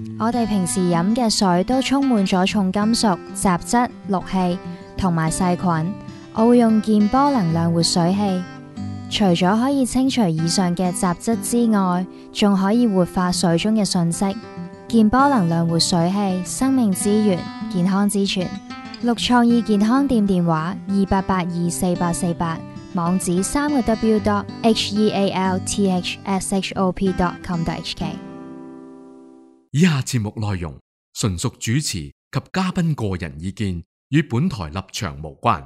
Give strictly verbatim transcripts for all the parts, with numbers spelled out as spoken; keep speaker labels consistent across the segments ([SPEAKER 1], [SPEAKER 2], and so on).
[SPEAKER 1] 我哋平時飲嘅水都充滿咗重金屬、雜質、氯氣同埋細菌。我會用健波能量活水器，除咗可以清除以上嘅雜質之外，仲可以活化水中嘅訊息。健波能量活水器，生命之源，健康之泉。綠創意健康店電話二八八二四八四八，網址三個 w dot h e a l t h s h o p dot com dot h k。
[SPEAKER 2] 以下節目內容純屬主持及嘉賓個人意見，與本台立場無關。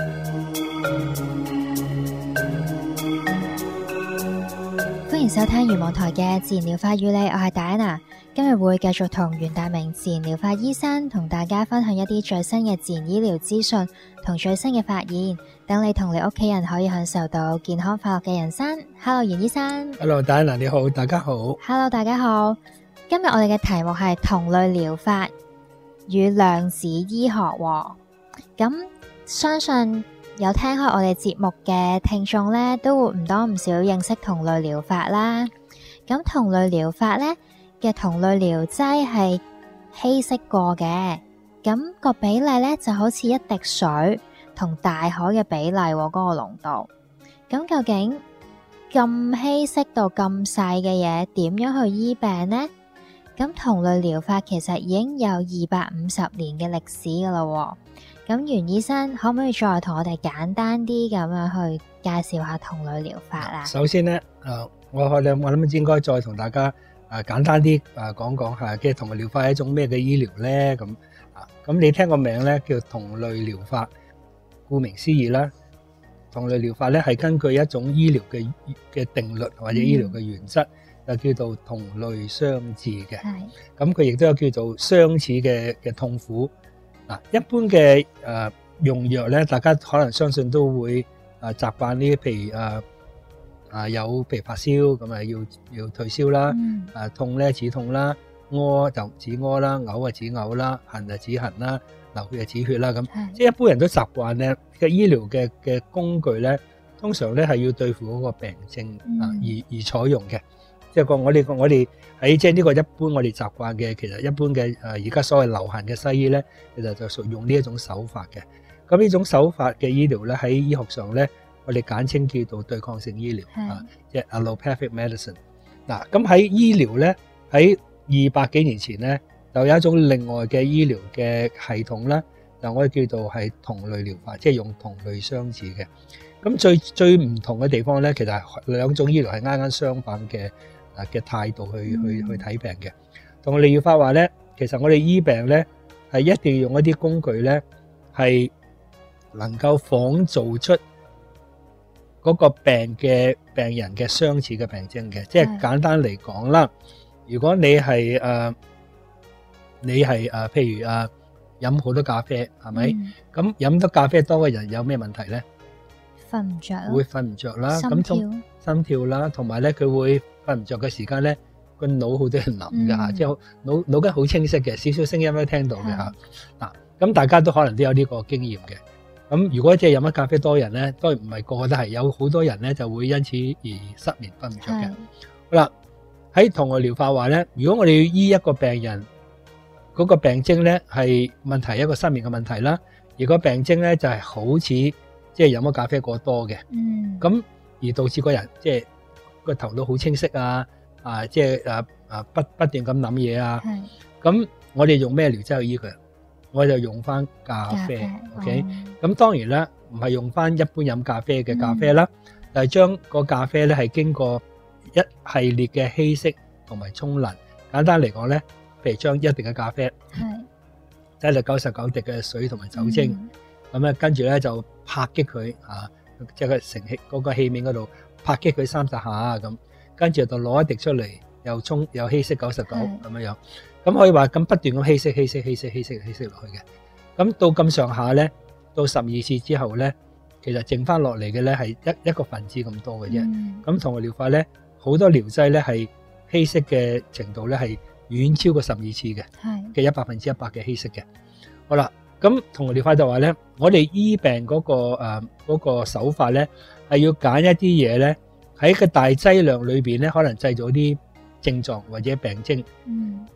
[SPEAKER 1] 歡迎收聽玄網台嘅自然療法與你，我係戴安娜。今日會繼續同袁大明自然療法醫生同大家分享一啲最新嘅自然醫療資訊同最新嘅發現，等你同你屋企人可以享受到健康快樂嘅人生。Hello， 袁醫生。
[SPEAKER 3] Hello， 戴安娜你好，大家好。
[SPEAKER 1] Hello， 大家好。今日我哋嘅題目係同類療法與量子醫學。咁相信有聽開我哋節目嘅聽眾呢，都會唔多唔少認識同類療法啦。咁同類療法呢嘅同類療劑係稀釋過嘅，咁個比例呢就好似一滴水同大海嘅比例嗰個濃度。咁究竟咁稀釋到咁細嘅嘢，點樣去醫病呢？咁同類療法其實已經有二百五十年嘅歷史噶啦。咁袁醫生可唔可以再同我哋簡單啲咁樣去介紹下同類療法啊？
[SPEAKER 3] 首先呢，誒，我我諗我諗應該再同大家誒簡單啲誒講講下，即係同類療法係一種咩嘅醫療咧？咁啊，咁你聽個名咧叫同類療法，顧名思義啦，同類療法咧係根據一種醫療嘅嘅定律或者醫療嘅原則，就叫做同類相似嘅。係，咁佢亦都有叫做相似嘅嘅痛苦。嗱，一般嘅誒用藥咧，大家可能相信都會誒習慣呢，譬如誒啊有譬如發燒咁啊，要要退燒啦，誒痛咧止痛啦，屙就止屙啦，嘔啊止嘔啦，痕就止痕啦，流血就止血啦，咁即係一般人都習慣咧嘅醫療嘅嘅工具咧，通常咧係要對付嗰個病症啊而而採用嘅。即係個我哋個我哋喺即係呢個一般我哋習慣嘅，其實一般嘅誒而家所謂流行嘅西醫咧，其實就屬用呢一種手法嘅。咁呢種手法嘅醫療咧，喺醫學上咧，我哋簡稱叫做對抗性醫療啊，即係 allopathic medicine。嗱，咁喺醫療咧，喺二百幾年前咧，就有一種另外嘅醫療嘅系統啦，就我哋叫做係同類療法，即係用同類相似嘅。咁最最唔同嘅地方咧，其實係兩種醫療係啱啱相反嘅。嘅態度去去去睇病嘅，同類療法話咧，其實我哋醫病咧係一定要用一啲工具咧，係能夠仿造出嗰個病嘅病人嘅相似嘅病徵嘅。即係簡單嚟講啦，如果你係誒、呃、你係誒、呃、譬如誒飲好多咖啡，係咪？咁飲多咖啡多嘅人有咩問題咧？
[SPEAKER 1] 瞓唔着，
[SPEAKER 3] 會瞓唔着啦，
[SPEAKER 1] 心跳
[SPEAKER 3] 咁心跳啦，同埋咧佢會瞓唔着嘅時間咧，個腦好多人諗嘅嚇，即係腦腦筋好清晰嘅，少少聲音都聽到嘅嚇。嗱，咁大家都可能都有呢個經驗嘅。咁如果即係飲咗咖啡多人咧，當然唔係個個都係，有好多人咧就會因此而失眠瞓唔着嘅。好啦，喺同類療法話咧，如果我哋要醫一個病人嗰個病徵咧係問題，一個失眠嘅問題啦，而個病徵咧就係好似即係飲咗咖啡過多嘅，咁而導致個人即係個頭腦好清晰啊，啊即係誒誒不不斷咁諗嘢啊，咁我哋用咩療劑去醫佢？我就用翻咖啡 ，OK，咁當然啦，唔係用翻一般飲咖啡嘅咖啡啦，就係將個咖啡咧係經過一系列嘅稀釋同埋沖淋。簡單嚟講咧，譬如將一滴嘅咖啡，加咗九十九滴嘅水同埋酒精。咁咧，跟住咧就拍擊佢啊，即係個盛器嗰個器皿嗰度拍擊佢三十下咁，跟住就攞一滴出嚟，又沖又稀釋九十九咁樣樣。咁可以話咁不斷咁稀釋、稀釋、稀釋、稀釋、稀釋落去嘅。咁到咁上下咧，到十二次之後咧，其實剩翻落嚟嘅咧係一一個分子咁多嘅啫。咁同類療法咧，好多療劑咧係稀釋嘅程度咧係遠超過十二次嘅，嘅一百分之一百嘅稀釋嘅。好啦。咁同類療法就話咧，我哋醫病嗰個誒嗰個手法咧，係要揀一啲嘢咧，喺個大劑量裏邊咧，可能製造啲症狀或者病徵。嗯。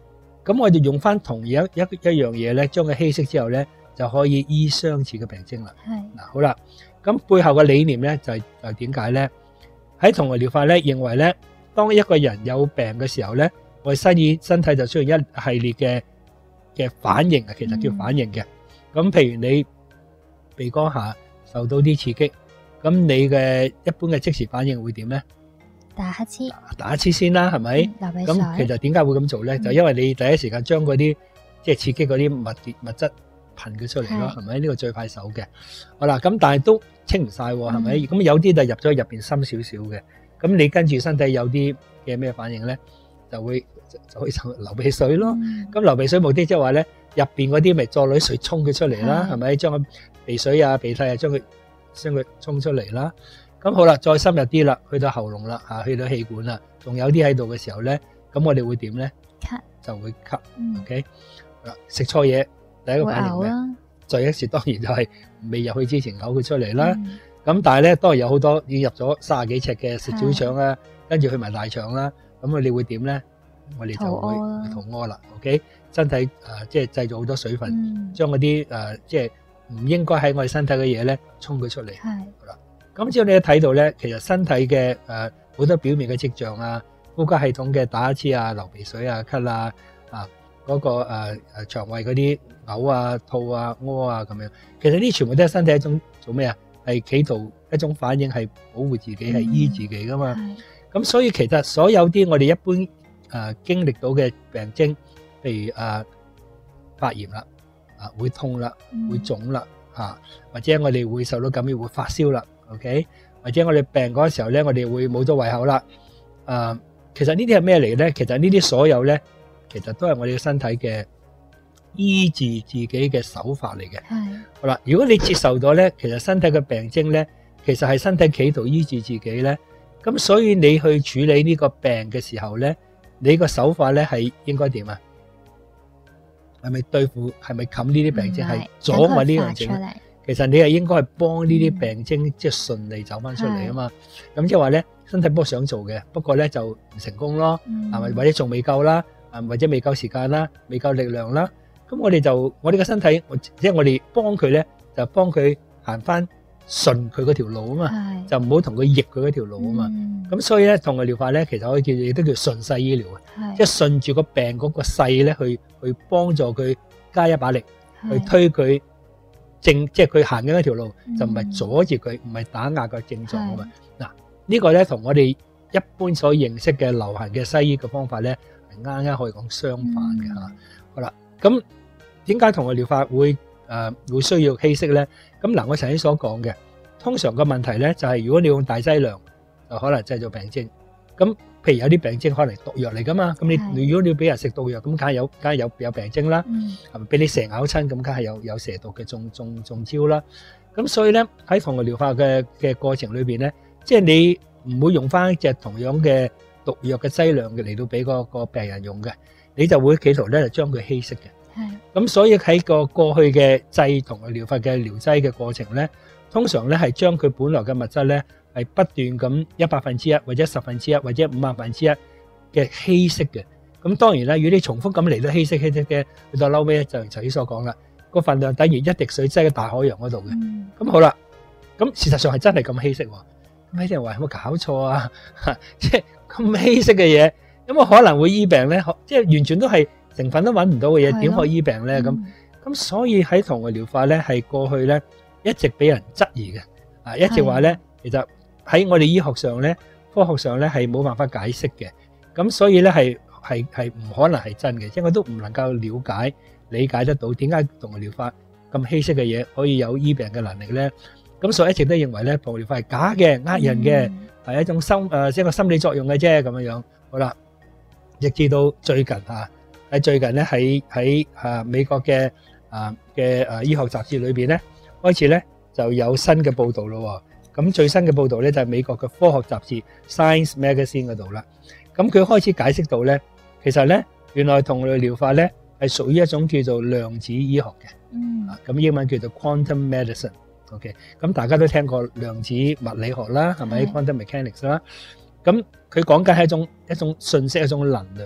[SPEAKER 3] 咁我哋用翻同樣一一樣嘢咧，將佢稀釋之後咧，就可以醫相似嘅病徵啦。
[SPEAKER 1] 係
[SPEAKER 3] 嗱，好啦，咁背後嘅理念咧就係就點解咧？喺同類療法咧，認為咧，當一個人有病嘅時候咧，我哋身體身體就出現一系列嘅嘅反應啊，其實叫反應嘅。咁譬如你鼻哥下受到啲刺激，咁你嘅一般嘅即時反應會點咧？
[SPEAKER 1] 打乞嗤，
[SPEAKER 3] 打乞嗤先啦，係咪？
[SPEAKER 1] 流鼻水。
[SPEAKER 3] 咁其實點解會咁做咧？就因為你第一時間將嗰啲即係刺激嗰啲物質物質噴佢出嚟咯，係咪？呢個最快手嘅。好啦，咁但係都清唔晒喎，係咪？咁有啲就入咗入邊深少少嘅。咁你跟住身體有啲嘅咩反應咧，就會就會就流鼻水咯。咁流鼻水目的即係話咧，入邊嗰啲咪再攞水沖佢出嚟啦，係咪？將個鼻水啊、鼻涕啊，將佢將佢沖出嚟啦。咁好啦，再深入啲啦，去到喉嚨啦，嚇，去到氣管啦，仲有啲喺度嘅時候咧，咁我哋會點咧？
[SPEAKER 1] 咳
[SPEAKER 3] 就會咳。
[SPEAKER 1] 嗯
[SPEAKER 3] OK，嗱，食錯嘢，第一個
[SPEAKER 1] 會
[SPEAKER 3] 反應咩？
[SPEAKER 1] 嘔啦。
[SPEAKER 3] 再一時當然就係未入去之前嘔佢出嚟啦。
[SPEAKER 1] 嗯
[SPEAKER 3] 咁但係咧，當然有好多已經入咗三十幾尺嘅食小腸啦，跟住去埋大腸啦，咁我哋會點咧？我哋就會
[SPEAKER 1] 肚屙啦
[SPEAKER 3] 會肚屙啦。OK，身體誒即係製造好多水分，
[SPEAKER 1] 嗯
[SPEAKER 3] 將嗰啲誒即係唔應該喺我哋身體嘅嘢咧沖佢出嚟。
[SPEAKER 1] 係
[SPEAKER 3] 好啦，咁只要你一睇到咧，其實身體嘅誒好多表面嘅跡象啊，呼吸系統嘅打乞嗤啊、流鼻水啊、咳啊，啊嗰個誒誒腸胃嗰啲嘔啊、吐啊、屙啊咁樣，其實呢全部都係身體一種做咩啊？係企圖一種反應，係保護自己，係醫自己噶嘛。
[SPEAKER 1] 係
[SPEAKER 3] 咁所以其實所有啲我哋一般誒經歷到嘅病徵，譬如誒發炎啦，啊會痛啦，會腫啦，嚇或者我哋會受到感染會發燒啦，OK，或者我哋病嗰時候咧，我哋會冇咗胃口啦。誒，其實呢啲係咩嚟咧？其實呢啲所有咧，其實都係我哋嘅身體嘅醫治自己嘅手法嚟嘅。
[SPEAKER 1] 係
[SPEAKER 3] 好啦，如果你接受咗咧，其實身體嘅病徵咧，其實係身體企圖醫治自己咧，咁所以你去處理呢個病嘅時候咧，你個手法咧係應該點啊？係咪對付？係咪冚呢啲病徵？係阻礙呢樣症？其實你係應該係幫呢啲病徵即係順利走翻出嚟啊嘛。咁即係話咧，身體不想做嘅，不過咧就唔成功咯，係咪？或者仲未夠啦，啊或者未夠時間啦，未夠力量啦。咁我哋就我哋個身體，即係我哋幫佢咧，就幫佢行翻順佢嗰條路啊嘛，就唔好同佢逆佢嗰條路啊嘛。咁所以咧，同類療法咧，其實可以叫亦都叫順勢醫療啊，即係順住個病嗰個勢咧，去去幫助佢加一把力，去推佢正，即係佢行緊一條路，就唔係阻住佢，唔係打壓個症狀啊嘛。嗱，呢個咧同我哋一般所認識嘅流行嘅西醫嘅方法咧，係啱啱可以講相反嘅嚇。好啦，咁點解同類療法會誒會需要稀釋咧？咁嗱，我頭先所講嘅，通常個問題咧就係如果你用大劑量，就可能製造病徵。咁譬如有啲病徵可能毒藥嚟噶嘛，咁你如果你要俾人食毒藥，咁梗係有梗係有有病徵啦，係咪俾你蛇咬親，咁梗係有有蛇毒嘅中中中招啦。咁所以咧喺同類療法嘅嘅過程裏邊咧，即係你唔會用翻一隻同樣嘅毒藥嘅劑量嘅嚟到俾個個病人用嘅，你就會企圖咧就將佢稀釋嘅。咁所以喺個過去嘅製同類療法嘅療劑嘅過程咧，通常咧係將佢本來嘅物質咧係不斷咁一百分之一或者十分之一或者五萬分之一嘅稀釋嘅。咁當然啦，如果你重複咁嚟到稀釋稀釋嘅，去到嬲尾咧就頭先所講啦，個份量等於一滴水擠喺大海洋嗰度嘅。咁好啦，咁事實上係真係咁稀釋喎。咁有啲人話有冇搞錯啊？即係咁稀釋嘅嘢，有冇可能會醫病咧？即係完全都係成分都揾唔到嘅嘢，點可以醫病咧？咁咁所以喺同類療法咧係過去咧一直俾人質疑嘅，啊一直話咧其實喺我哋醫學上咧、科學上咧係冇辦法解釋嘅。咁所以咧係係係唔可能係真嘅，因為都唔能夠了解理解得到點解同類療法咁稀釋嘅嘢可以有醫病嘅能力咧。咁所以一直都認為咧同類療法係假嘅、呃人嘅，係一種心誒即係個心理作用嘅啫咁樣樣。好啦，直至到最近嚇。喺最近咧，喺喺啊美國嘅啊嘅啊醫學雜誌裏邊咧，開始咧就有新嘅報導咯。咁最新嘅報導咧就係美國嘅科學雜誌 Science Magazine 嗰度啦。咁佢開始解釋到咧，其實咧原來同類療法咧係屬於一種叫做量子醫學嘅。嗯。啊，咁英文叫做 Quantum Medicine。OK。咁大家都聽過量子物理學啦，係咪？Quantum Mechanics 啦。咁佢講緊係一種一種信息，一種能量嘅。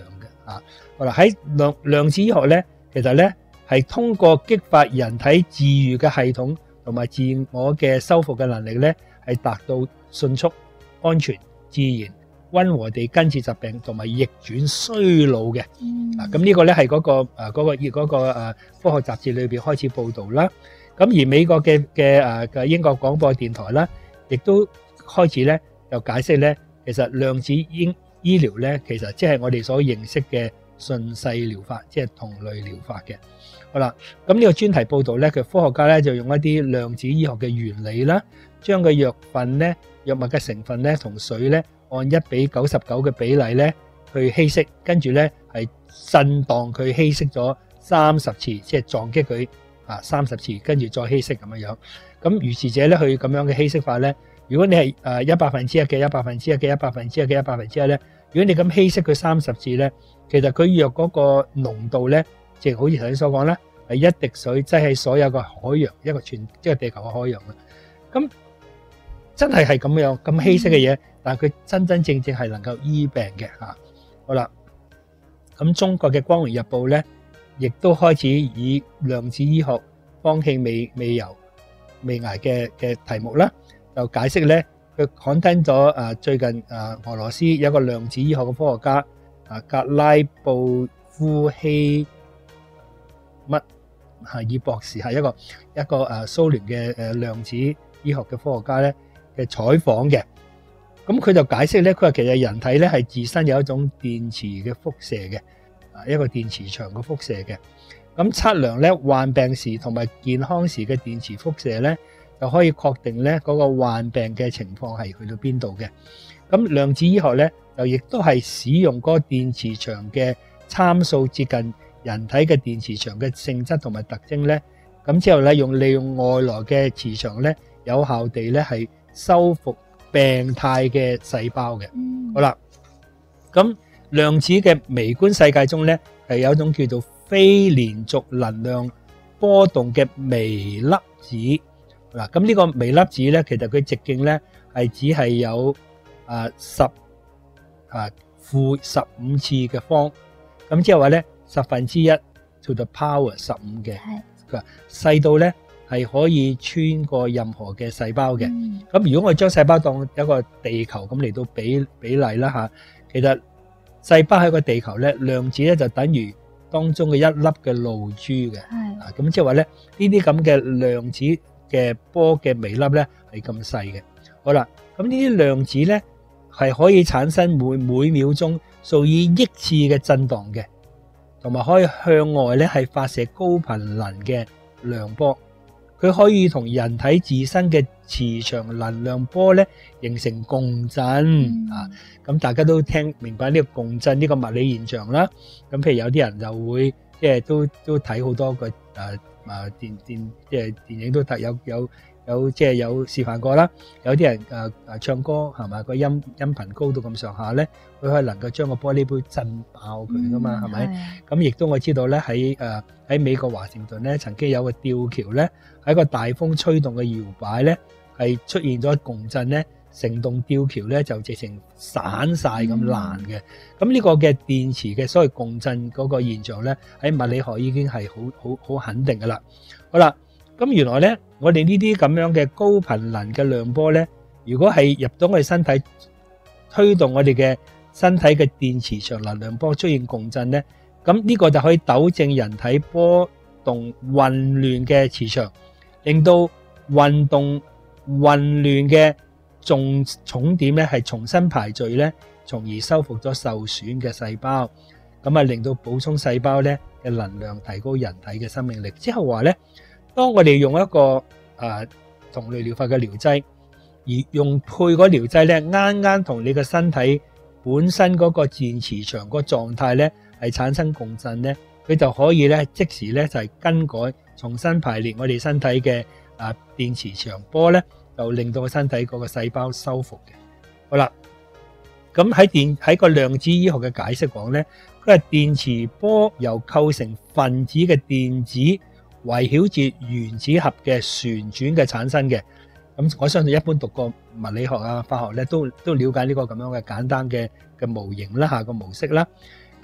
[SPEAKER 3] 啊。好啦，喺量量子醫學咧，其實咧係通過激發人體自愈嘅系統同埋自我嘅修復嘅能力咧，係達到迅速、安全、自然、溫和地根治疾病同埋逆轉衰老嘅。
[SPEAKER 1] 嗯
[SPEAKER 3] 啊，咁呢個咧係嗰個誒嗰個嗰個誒科學雜誌裏邊開始報導啦。咁而美國嘅嘅誒嘅英國廣播電台啦，亦都開始咧就解釋咧，其實量子醫醫療咧，其實即係我哋所認識嘅順勢療法，即係同類療法嘅。好啦，咁呢個專題報導咧，佢科學家咧就用一啲量子醫學嘅原理啦，將個藥份咧藥物嘅成分咧同水咧按一比九十九嘅比例咧去稀釋，跟住咧係震盪佢稀釋咗三十次，即係撞擊佢啊三十次，跟住再稀釋咁樣樣。咁如是者咧，佢咁樣嘅稀釋法咧，如果你係誒一百分之一嘅一百分之一嘅一百分之一嘅一百分之一咧，如果你咁稀釋佢三十次咧，其實佢藥嗰個濃度咧，即係好似頭先所講啦，係一滴水擠喺所有嘅海洋，一個全即係地球嘅海洋啊。咁真係係咁樣咁稀釋嘅嘢，但係佢真真正正係能夠醫病嘅嚇。好啦，咁中國嘅《光榮日報》咧，亦都開始以量子醫學方興未未有未挨嘅嘅題目啦，就解釋咧，佢刊登咗誒最近誒俄羅斯有一個量子醫學嘅科學家啊格拉布夫希乜哈爾博士，係一個一個誒蘇聯嘅誒量子醫學嘅科學家咧嘅採訪嘅。咁佢就解釋咧，佢話其實人體咧係自身有一種電磁嘅輻射嘅，啊一個電磁場嘅輻射嘅。咁測量咧患病時同埋健康時嘅電磁輻射咧，就可以確定咧嗰個患病嘅情況係去到邊度嘅。咁量子醫學咧就亦都係使用嗰個電磁場嘅參數接近人體嘅電磁場嘅性質同埋特徵咧，咁之後咧用利用外來嘅磁場咧，有效地咧係修復病態嘅細胞嘅。
[SPEAKER 1] 嗯
[SPEAKER 3] 好啦，咁量子嘅微觀世界中咧係有一種叫做非連續能量波動嘅微粒子。嗱，咁呢個微粒子咧，其實佢直徑咧係只係有啊十啊負十五次嘅方，咁即係話咧十分之一 to the power 十五嘅，
[SPEAKER 1] 係
[SPEAKER 3] 佢話細到咧係可以穿過任何嘅細胞嘅。
[SPEAKER 1] 嗯
[SPEAKER 3] 咁如果我將細胞當一個地球咁嚟到比比例啦嚇，其實細胞喺個地球咧，量子咧就等於當中嘅一粒嘅露珠嘅。
[SPEAKER 1] 係
[SPEAKER 3] 啊，咁即係話咧，呢啲咁嘅量子嘅波嘅微粒咧係咁細嘅。好啦，咁呢啲量子咧係可以產生每每秒鐘數以億次嘅震盪嘅，同埋可以向外咧係發射高頻能嘅量波。佢可以同人體自身嘅磁場能量波咧形成共振、
[SPEAKER 1] 嗯
[SPEAKER 3] 啊！咁大家都聽明白呢個共振呢個物理現象啦。咁譬如有啲人就會即係都都睇好多個誒誒電電即係電影都睇有有有即係有示範過啦。有啲人誒誒唱歌係咪個音音頻高到咁上下咧，佢可以能夠將個玻璃杯震爆佢噶嘛，係咪？咁亦都我知道咧喺誒喺美國華盛頓咧曾經有個吊橋咧。喺個大風吹動嘅搖擺咧，係出現咗共振咧，成棟吊橋咧就直情散晒咁爛嘅。咁呢個嘅電磁嘅所謂共振嗰個現象咧，喺物理學已經係好好好肯定噶啦。好啦，咁原來咧，我哋呢啲咁樣嘅高頻能嘅量波咧，如果係入到我哋身體，推動我哋嘅身體嘅電磁場能量波出現共振咧，咁呢個就可以糾正人體波動混亂嘅磁場。令到運動混亂嘅重重點咧係重新排序咧，從而修復咗受損嘅細胞，咁啊令到補充細胞咧嘅能量，提高人體嘅生命力。之後話咧，當我哋用一個誒同類療法嘅療劑，而用配嗰療劑咧，啱啱同你嘅身體本身嗰個電磁場個狀態咧係產生共振咧，佢就可以咧即時咧就係更改。重新排列我哋身體嘅啊電磁場波咧，就令到個身體嗰個細胞修復嘅。好啦，咁喺電喺個量子醫學嘅解釋講咧，佢係電磁波由構成分子嘅電子圍繞住原子核嘅旋轉嘅產生嘅。咁我相信一般讀過物理學啊、化學咧，都都了解呢個咁樣嘅簡單嘅嘅模型啦，下個模式啦。咁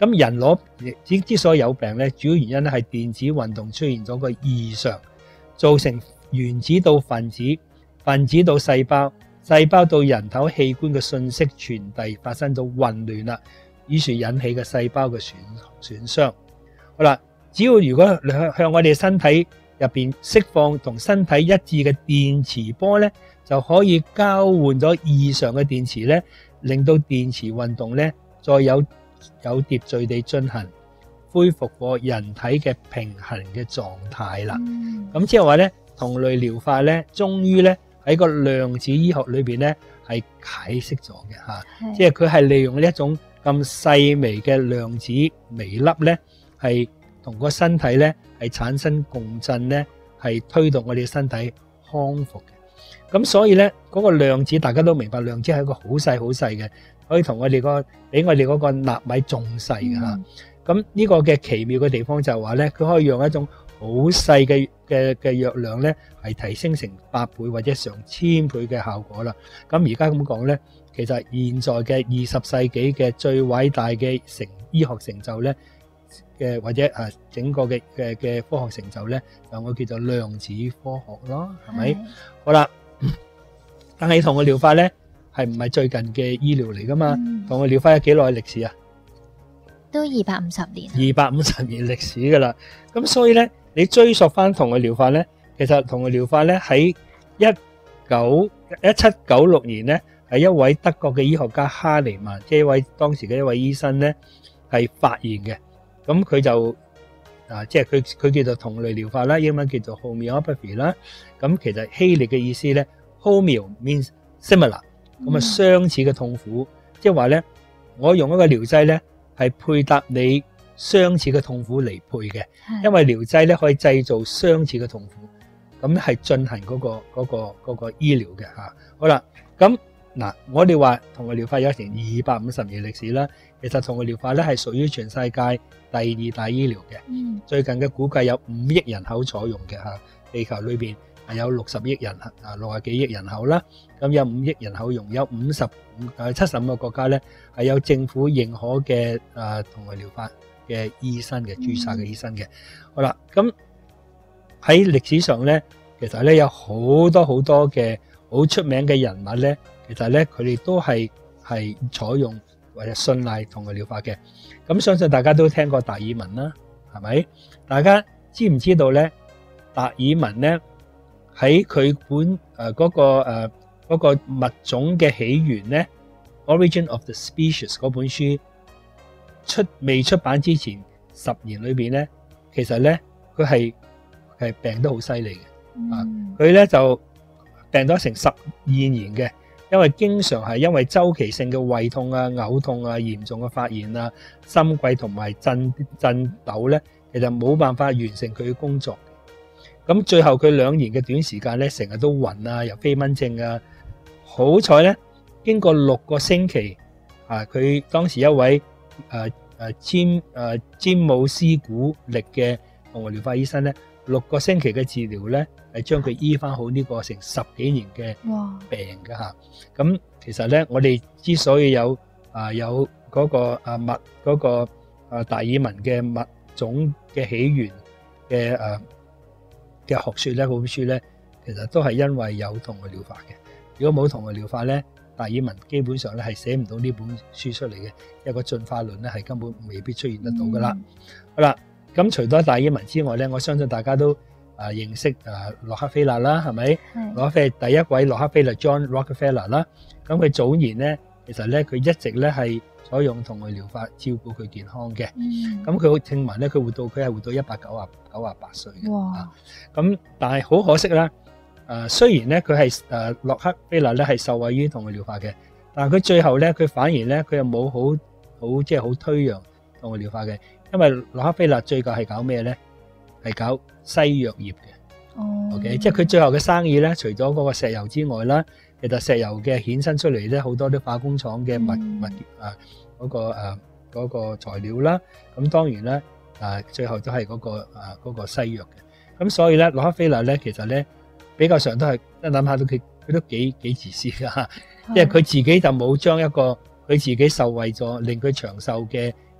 [SPEAKER 3] 咁人攞之之所以有病咧，主要原因咧係電子運動出現咗個異常，造成原子到分子、分子到細胞、細胞到人體器官嘅信息傳遞發生咗混亂啦，於是引起嘅細胞嘅損損傷。好啦，只要如果向向我哋身體入邊釋放同身體一致嘅電磁波咧，就可以交換咗異常嘅電磁咧，令到電磁運動咧再有有秩序地進行，恢復過人體嘅平衡嘅狀態啦。咁即係話咧，同類療法咧，終於咧喺個量子醫學裏邊咧係解釋咗嘅嚇，即係佢係利用呢一種咁細微嘅量子微粒咧，係同個身體咧係產生共振咧，係推動我哋身體康復嘅。咁所以咧，嗰個量子大家都明白，量子係一個好細好細嘅，可以同我哋個比我哋嗰個納米仲細嘅嚇。咁呢個嘅奇妙嘅地方就係話咧，佢可以用一種好細嘅嘅嘅藥量咧，係提升成百倍或者上千倍嘅效果啦。咁而家咁講咧，其實現在嘅二十世紀嘅最偉大嘅成醫學成就咧嘅，或者誒整個嘅嘅嘅科學成就咧，就我叫做量子科學咯，係咪？好啦，但係同個療法咧係唔係最近嘅醫療嚟噶嘛？同個療法有幾耐歷史啊？
[SPEAKER 1] 都二百五十年，
[SPEAKER 3] 二百五十年歷史噶啦。咁所以咧，你追溯翻同個療法咧，其實同個療法咧喺一九一七九六年咧，係一位德國嘅醫學家哈尼曼，即係一位當時嘅一位醫生咧，係發現嘅。咁佢就啊，即係佢佢叫做同類療法啦，英文叫做 homeopathy 啦。咁其實希臘嘅意思咧 ，homeo means similar，咁啊相似嘅痛苦，即係話咧，我用一個療劑咧。係配搭你相似嘅痛苦嚟配嘅，因為療劑咧可以製造相似嘅痛苦，咁係進行嗰個嗰個嗰個醫療嘅吓。好啦，咁嗱，我哋話同類療法有成二百五十年歷史啦，其實同類療法咧係屬於全世界第二大醫療嘅。嗯，最近嘅估計有五億人口採用嘅吓，地球裏邊係有六十億人啊，六十幾億人口啦，咁有五億人口用，有五十誒七十五個國家咧係有政府認可嘅誒同類療法嘅醫生嘅註冊嘅醫生嘅。好啦，咁喺歷史上咧，其實咧有好多好多嘅好出名嘅人物咧，其實咧佢哋都係係採用或者信賴同類療法嘅。咁相信大家都聽過達爾文啦，係咪？大家知唔知道咧？達爾文咧？喺佢本誒嗰個誒嗰個物種嘅起源咧，《Origin of the Species》嗰本書出未出版之前十年裏邊咧，其實咧佢係係病得好犀利嘅啊！佢咧就病咗成十二年嘅，因為經常係因為周期性嘅胃痛啊、嘔痛啊、嚴重嘅發炎啊、心悸同埋震震抖咧，其實冇辦法完成佢嘅工作。咁最後佢兩年嘅短時間咧，成日都暈啊，又飛蚊症啊。好彩咧，經過六個星期啊，佢當時一位誒誒詹誒詹姆斯古力嘅同類療法醫生咧，六個星期嘅治療咧，係將佢醫翻好呢個成十幾年嘅病㗎吓。咁其實咧，我哋之所以有啊有嗰個啊物嗰個啊達爾文嘅物種嘅起源嘅誒嘅學說咧，嗰本書咧，其實都係因為有同類療法嘅。如果冇同類療法咧，達爾文基本上咧係寫唔到呢本書出嚟嘅，一個進化論咧係根本未必出現得到噶啦。嗯、好啦，咁除咗達爾文之外咧，我相信大家都啊認識啊洛克菲勒啦，係咪？洛克菲勒第一位洛克菲勒 John Rockefeller 啦，咁佢早年咧，其實咧佢一直咧係採用同類療法照顧佢健康嘅。咁佢聽聞咧，佢活到佢係活到一百九啊九啊八歲嘅。哇！咁但係好可惜啦。誒雖然咧佢係誒洛克菲勒咧係受惠於同類療法嘅，但係佢最後咧佢反而咧佢又冇好好即係好推揚同類療法嘅，因為洛克菲勒最後係搞咩咧？係搞西藥業嘅。哦。OK，即係佢最後嘅生意咧，除咗嗰個石油之外啦，其實石油嘅衍生出嚟咧，好多啲化工廠嘅物物啊嗰個誒嗰個材料啦，咁當然咧誒最後都係嗰個誒嗰個西藥嘅。咁所以咧洛克菲勒咧其實咧。比較上都係一諗下都佢佢都幾幾自私噶，即係佢自己就冇將一個佢自己受惠咗令佢長壽嘅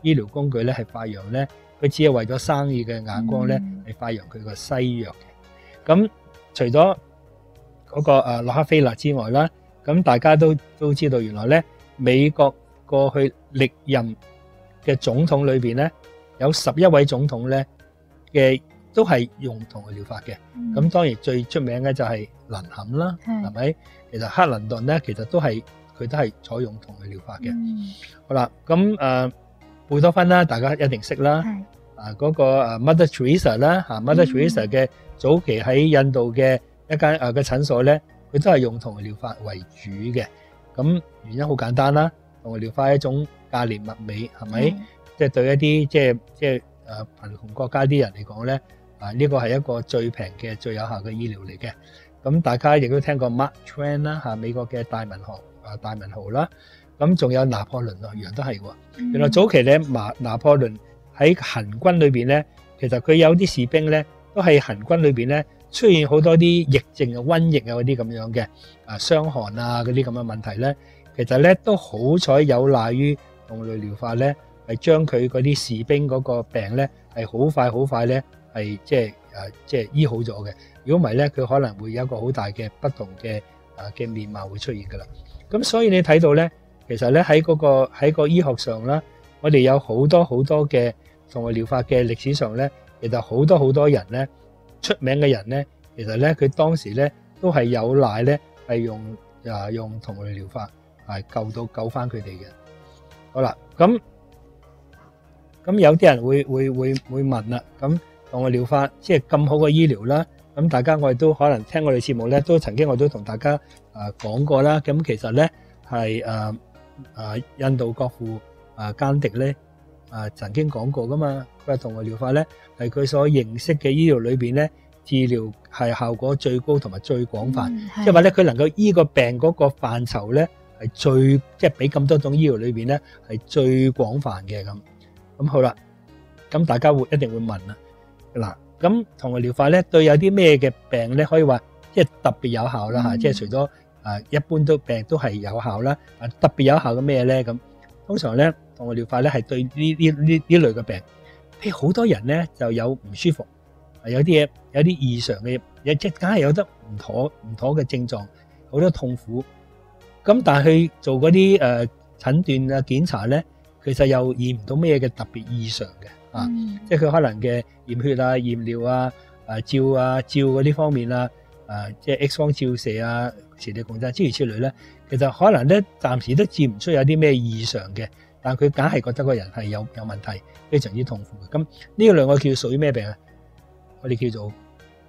[SPEAKER 3] 醫療工具咧係發揚咧，佢只係為咗生意嘅眼光咧
[SPEAKER 1] 嗯
[SPEAKER 3] 係發揚佢個西藥嘅。咁除咗嗰個誒洛克菲勒之外啦，咁大家都都知道原來咧美國過去歷任嘅總統裏邊咧有十一位總統咧嘅都係用同類療法嘅。咁、
[SPEAKER 1] 嗯
[SPEAKER 3] 當然最出名嘅就係林肯啦，
[SPEAKER 1] 係
[SPEAKER 3] 係咪？其實克林頓咧其實都係佢都係採用同類療法嘅。
[SPEAKER 1] 嗯
[SPEAKER 3] 好啦，咁誒貝多芬啦，大家一定識啦。
[SPEAKER 1] 係
[SPEAKER 3] 啊，嗰個誒 Mother Teresa 啦，嚇 Mother
[SPEAKER 1] 嗯
[SPEAKER 3] Teresa 嘅早期喺印度嘅一間誒嘅診所咧，佢都係用同類療法為主嘅。咁原因好簡單啦，同類療法係一種價廉物美，係咪？
[SPEAKER 1] 係
[SPEAKER 3] 即係對一啲即係即係誒貧窮國家啲人嚟講咧，啊呢個係一個最平嘅、最有效嘅醫療嚟嘅。咁大家亦都聽過 Mark Twain 啦，嚇美國嘅大文學啊大文豪啦。咁仲有拿破崙啊，樣都係喎。原來早期咧，拿拿破崙喺行軍裏邊咧，其實佢有啲士兵咧，都係行軍裏邊咧出現好多啲疫症啊、瘟疫啊嗰啲咁樣嘅啊傷寒啊嗰啲咁嘅問題咧，其實咧都好彩有賴於同類療法咧，係將佢嗰啲士兵嗰個病咧係好快好快咧係即係誒即係醫好咗嘅。如果唔係咧，佢可能會有一個好大嘅不同嘅啊嘅面貌會出現㗎啦。咁所以你睇到咧。其實咧喺嗰個喺個醫學上啦，我哋有好多好多嘅同類療法嘅歷史上咧，其實好多好多人咧出名嘅人咧，其實咧佢當時咧都係有賴咧係用啊用同類療法係救到救翻佢哋嘅。好啦，咁咁有啲人會會會會問啦，咁同類療法即係咁好嘅醫療啦，咁大家我哋都可能聽我哋節目咧，都曾經我都同大家啊講過啦，咁其實咧係誒。啊！印度國父啊甘迪咧啊曾經講過噶嘛，佢話同類療法咧係佢所認識嘅醫療裏邊咧治療係效果最高同埋最廣泛，即係話咧佢能夠醫個病嗰個範疇咧係最即係比咁多種醫療裏邊咧係最廣泛嘅咁。咁好啦，咁大家會一定會問啦，嗱咁同類療法咧對有啲咩嘅病咧可以話即係特別有效啦嚇，即係除咗。啊，一般都病都係有效啦。啊，特別有效嘅咩咧？咁通常咧，同類療法咧係對呢呢呢呢類嘅病，譬如好多人咧就有唔舒服，有啲嘢有啲異常嘅嘢，即係梗係有得唔妥唔妥嘅症狀，好多痛苦。咁但係去做嗰啲誒診斷啊檢查咧，其實又驗唔到咩嘅特別異常嘅啊，
[SPEAKER 1] 嗯
[SPEAKER 3] 即係佢可能嘅驗血啊、驗尿啊、啊照啊照嗰啲方面啊。啊，即係 X 光照射啊、磁力共振諸如此類咧，其實可能咧暫時都照唔出有啲咩異常嘅，但佢梗係覺得個人係有有問題，非常之痛苦嘅。咁呢個兩個叫屬於咩病啊？我哋叫做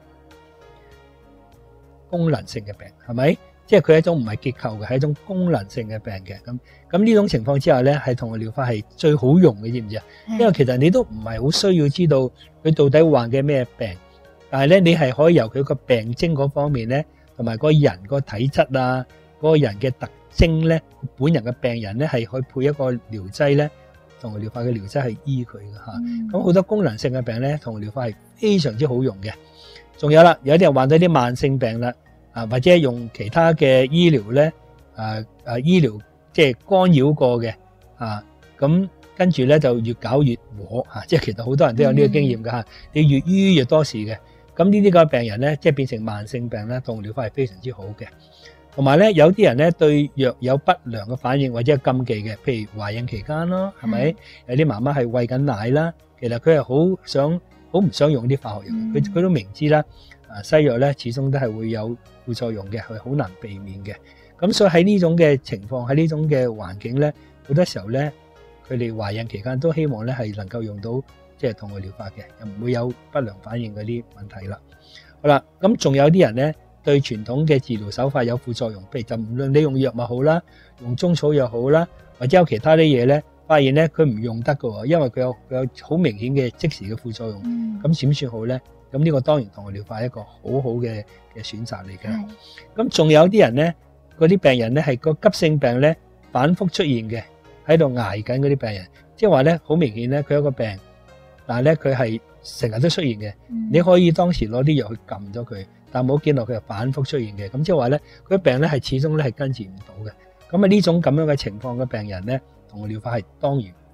[SPEAKER 3] 功能性嘅病，係咪？即係佢係一種唔係結構嘅，係一種功能性嘅病嘅。咁咁呢種情況之下咧，係同類療法係最好用嘅，知唔知啊？因為其實你都唔係好需要知道佢到底患嘅咩病。但係咧，你係可以由佢個病徵嗰方面咧，同埋個人個體質啊，嗰個人嘅特徵咧，本人嘅病人咧，係去配一個療劑咧，同類療法嘅療劑去醫佢嘅嚇。咁好多功能性嘅病咧，同類療法係非常之好用嘅。仲有啦，有啲人患到啲慢性病啦，啊或者用其他嘅醫療咧，啊啊醫療即係干擾過嘅啊，咁跟住咧就越搞越禍嚇，即係其實好多人都有呢個經驗㗎嚇，你越醫越多事嘅。咁呢啲個病人咧，即係變成慢性病咧，同類療法係非常之好嘅。同埋咧，有啲人咧對藥有不良嘅反應或者係禁忌嘅，譬如懷孕期間咯，係咪？有啲媽媽係餵緊奶啦，其實佢係好想好唔想用啲化學藥，佢佢都明知啦，啊西藥咧始終都係會有副作用嘅，係好難避免嘅。咁所以喺呢種嘅情況，喺呢種嘅環境咧，好多時候咧，佢哋懷孕期間都希望咧係能夠用到。即係同類療法嘅，又唔會有不良反應嗰啲問題啦。好啦，咁仲有啲人咧對傳統嘅治療手法有副作用，譬如就唔論你用藥物好啦，用中草藥好啦，或者有其他啲嘢咧，發現咧佢唔用得㗎喎，因為佢有佢有好明顯嘅即時嘅副作用。咁點算好咧？咁呢個當然同類療法係一個好好嘅嘅選擇嚟嘅。咁仲有啲人咧，嗰啲病人咧係個急性病咧反覆出現嘅，喺度捱緊嗰啲病人，即係話咧好明顯咧佢有個病。但係咧，佢係成日都出現嘅。你可以當時攞啲藥去撳咗佢，但係冇見到佢係反覆出現嘅。咁即係話咧，佢病咧係始終咧係根治唔到嘅。咁啊呢種咁樣嘅情況嘅病人咧，同類療法係當然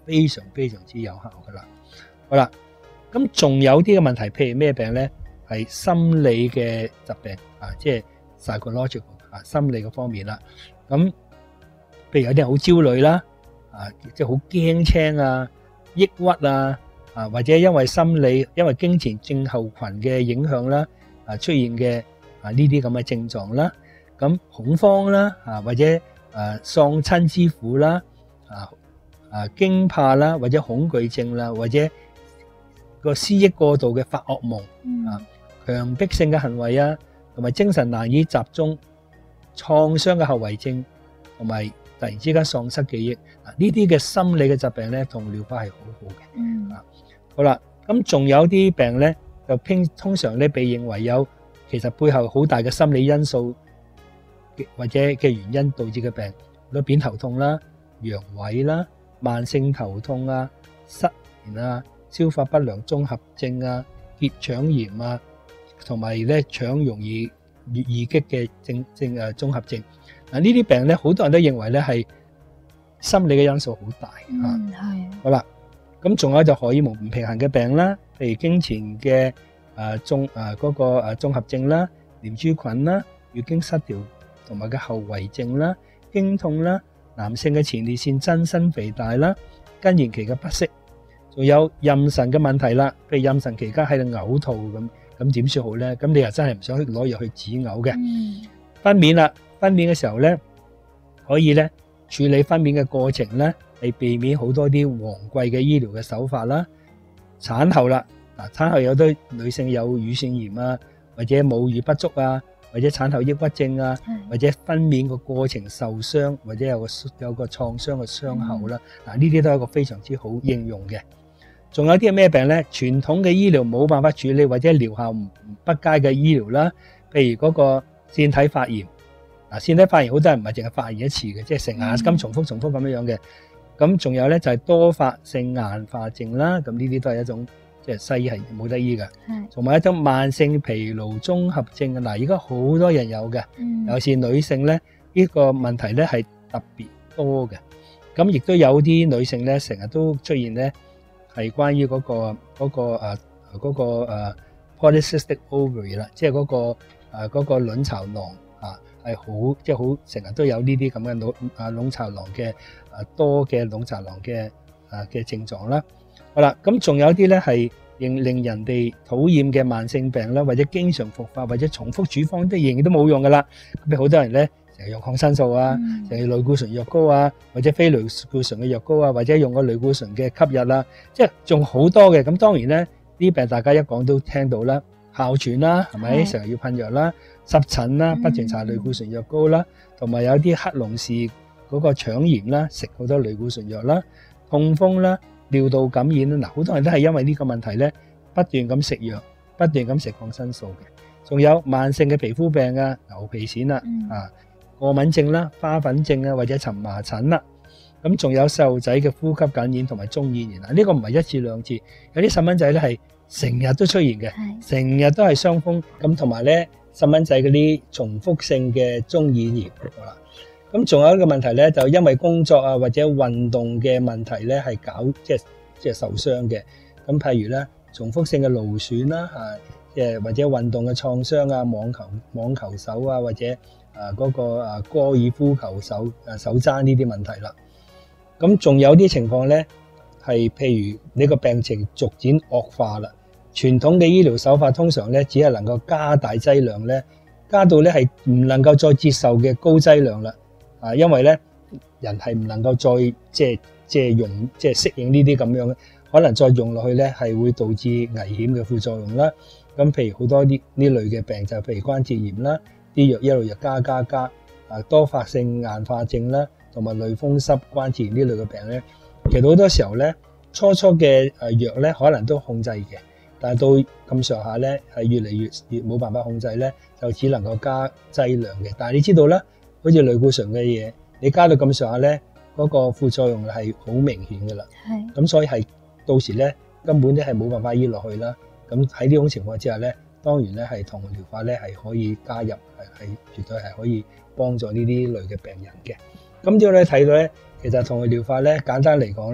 [SPEAKER 3] 非常非常之有效噶啦。好啦，咁仲有啲嘅問題，譬如咩病咧？係心理嘅疾病啊，即係 psychological 啊，心理嘅方面啦。咁譬如有啲人好焦慮啦，啊，即係好驚青啊、抑鬱啊，啊或者因為心理、因為經前症候群嘅影響啦，啊出現嘅啊呢啲咁嘅症狀啦，咁恐慌啦，啊或者誒喪親之苦啦，啊啊驚怕啦，或者恐懼症啦，或者個思憶過度嘅發噩夢啊。強迫性嘅行為啊，同埋精神難以集中、創傷嘅後遺症，同埋突然之間喪失記憶，啊呢啲嘅心理嘅疾病咧，同療法係好好嘅。嗯，啊好啦，咁仲有啲病咧，就偏通常咧被認為有其實背後好大嘅心理因素或者嘅原因導致嘅病，好多偏頭痛啦、陽痿啦、慢性頭痛啊、失眠啊、消化不良綜合症啊、結腸炎啊。同埋咧腸容易易易激嘅症症誒綜合症，嗱呢啲病咧好多人都認為咧係心理嘅因素好大嚇。
[SPEAKER 1] 嗯，係。
[SPEAKER 3] 好啦，咁仲有就荷爾蒙唔平衡嘅病啦，譬如經前嘅誒綜誒嗰個誒綜合症啦、念珠菌啦、月經失調同埋嘅後遺症啦、經痛啦、男性嘅前列腺增生肥大啦、更年期嘅不適，仲有妊娠嘅問題啦，譬如妊娠期間喺度嘔吐咁。咁點算好咧？咁你又真係唔想攞藥去止嘔嘅。嗯、分娩啦，分娩嘅時候咧，可以咧處理分娩嘅過程咧，係避免好多啲昂貴嘅醫療嘅手法啦。產後啦，嗱產後有啲女性有乳腺炎啊，或者母乳不足啊，或者產後抑鬱症啊，嗯、或者分娩個過程受傷，或者有個有個創傷嘅傷口啦。嗱呢啲都係一個非常之好應用嘅。仲有啲係咩病咧？傳統嘅醫療冇辦法處理或者療效唔不佳嘅醫療啦，譬如嗰個腺體發炎。嗱，腺體發炎好多人唔係淨係發炎一次嘅，即係成日咁重複重複咁樣樣嘅。咁仲有咧就係多發性硬化症啦，咁呢啲都係一種即係西醫係冇得醫嘅。係。同埋一種慢性疲勞綜合症啊，嗱而家好多人有嘅，尤其是女性咧，呢個問題咧係特別多嘅。咁亦都有啲女性咧成日都出現咧。係關於嗰、嗰個嗰、嗰個誒嗰個誒 polycystic ovary 啦，即係嗰個誒嗰個卵巢囊啊，係好即係好成日都有呢啲咁嘅卵啊卵巢囊嘅誒多嘅卵巢囊嘅誒嘅症狀啦。好啦，咁仲有啲咧係令令人哋討厭嘅慢性病啦，或者經常復發或者重複處方都仍然都冇用噶啦。咁好多人咧。成日用抗生素啊，成日類固醇藥膏啊，或者非類固醇嘅藥膏啊，或者用個類固醇嘅吸入啊，即係仲好多嘅。咁當然咧，呢啲病大家一講都聽到啦，哮喘啦，係咪？成日要噴藥啦，濕疹啦，不斷搽類固醇藥膏啦，同埋有啲黑龍氏嗰個腸炎啦，食好多類固醇藥啦，痛風啦，尿道感染啦，嗱，好多人都係因為呢個問題咧，不斷咁食藥，不斷咁食抗生素嘅。仲有慢性嘅皮膚病啊，牛皮癬啊，啊。過敏症啦、花粉症啊，或者蕁麻疹啦，咁仲有細路仔嘅呼吸感染同埋中耳炎啊，呢個唔係一次兩次，有啲細蚊仔咧係成日都出現嘅，成日都係傷風，咁同埋咧細蚊仔嗰啲重複性嘅中耳炎，好啦，咁仲有一個問題咧，就因為工作啊或者運動嘅問題咧係搞即係即係受傷嘅，咁譬如咧重複性嘅勞損啦，啊，即係或者運動嘅創傷啊，網球網球手啊或者。啊，嗰個啊高爾夫球手啊手踭呢啲問題啦，咁仲有啲情況咧係譬如你個病情逐漸惡化啦，傳統嘅醫療手法通常咧只係能夠加大劑量咧，加到咧係唔能夠再接受嘅高劑量啦，啊，因為咧人係唔能夠再即係即係用即係適應呢啲咁樣，可能再用落去咧係會導致危險嘅副作用啦。咁譬如好多啲呢類嘅病就譬如關節炎啦。啲藥一路又加加加，啊多發性硬化症啦，同埋類風濕關節炎呢類嘅病咧，其實好多時候咧，初初嘅誒藥咧可能都控制嘅，但係到咁上下咧係越嚟越越冇辦法控制咧，就只能夠加劑量嘅。但係你知道啦，好似類固醇嘅嘢，你加到咁上下咧，嗰個副作用係好明顯噶啦。係。咁所以係到時咧根本咧係冇辦法醫落去啦。咁喺呢種情況之下咧。當然咧，係同療法咧係可以加入，係係絕對係可以幫助呢啲類嘅病人嘅。咁之後咧睇到咧，其實同療法咧簡單嚟講咧，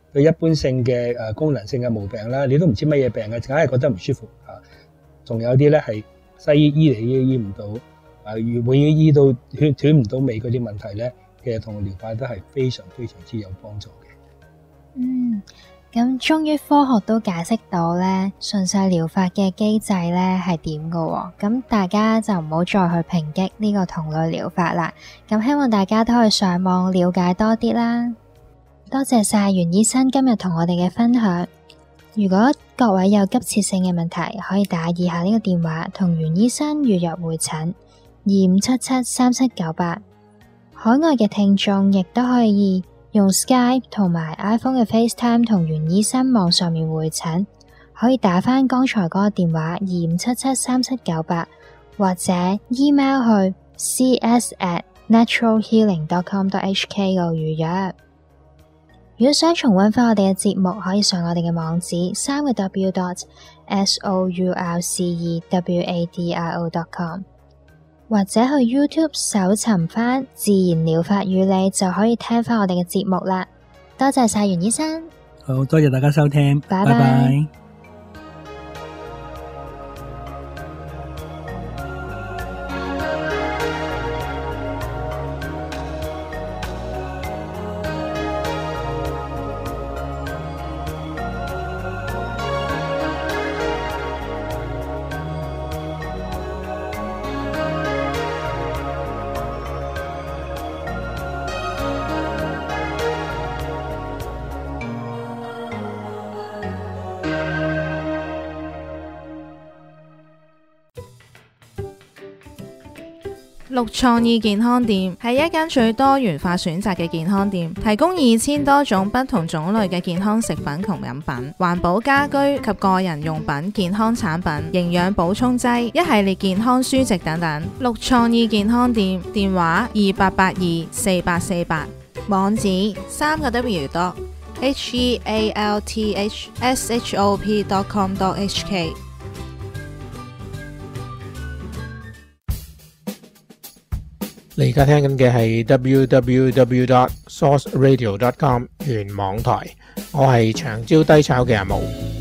[SPEAKER 3] 對一般性嘅誒功能性嘅毛病啦，你都唔知乜嘢病嘅，梗係覺得唔舒服啊。仲有啲咧係西醫醫嚟醫醫唔到，啊，永遠醫到斷斷唔到尾嗰啲問題咧，其實同療法都係非常非常之有幫助嘅。
[SPEAKER 1] 嗯，咁終於科學都解釋到咧順勢療法嘅機制咧係點㗎，咁大家就唔好再去抨擊呢個同類療法啦。咁希望大家都可以上網了解多啲啦。多謝晒袁醫生今日同我哋嘅分享。如果各位有急切性嘅問題，可以打以下呢個電話同袁醫生預約會診，二五七七三七九八。海外嘅聽眾亦都可以用 Skype 同埋 iPhone 嘅 FaceTime 同袁醫生網上面會診，可以打返剛才嗰個電話二五七七三七九八，或者 email 去 c s at natural healing dot com dot h k 度預約。如果想重溫翻我哋嘅節目，可以上我哋嘅網址三個 w dot s o u r c e w a d r o dot com， 或者去 YouTube 搜尋翻自然療法與你，就可以聽翻我哋嘅節目啦。多謝晒袁醫生，
[SPEAKER 3] 好多謝大家收聽，
[SPEAKER 1] 拜拜。
[SPEAKER 3] 拜拜。
[SPEAKER 4] 綠創意健康店係一間最多元化選擇嘅健康店，提供二千多種不同種類嘅健康食品同飲品、環保家居及個人用品、健康產品、營養補充劑、一系列健康書籍等等。綠創意健康店電話二八八二四八四八，網址三個 w dot h e a l t h s h o p dot com dot h k。
[SPEAKER 5] 你而家聽緊嘅係 w w w dot source radio dot com 原網台，我係長招低炒嘅阿毛。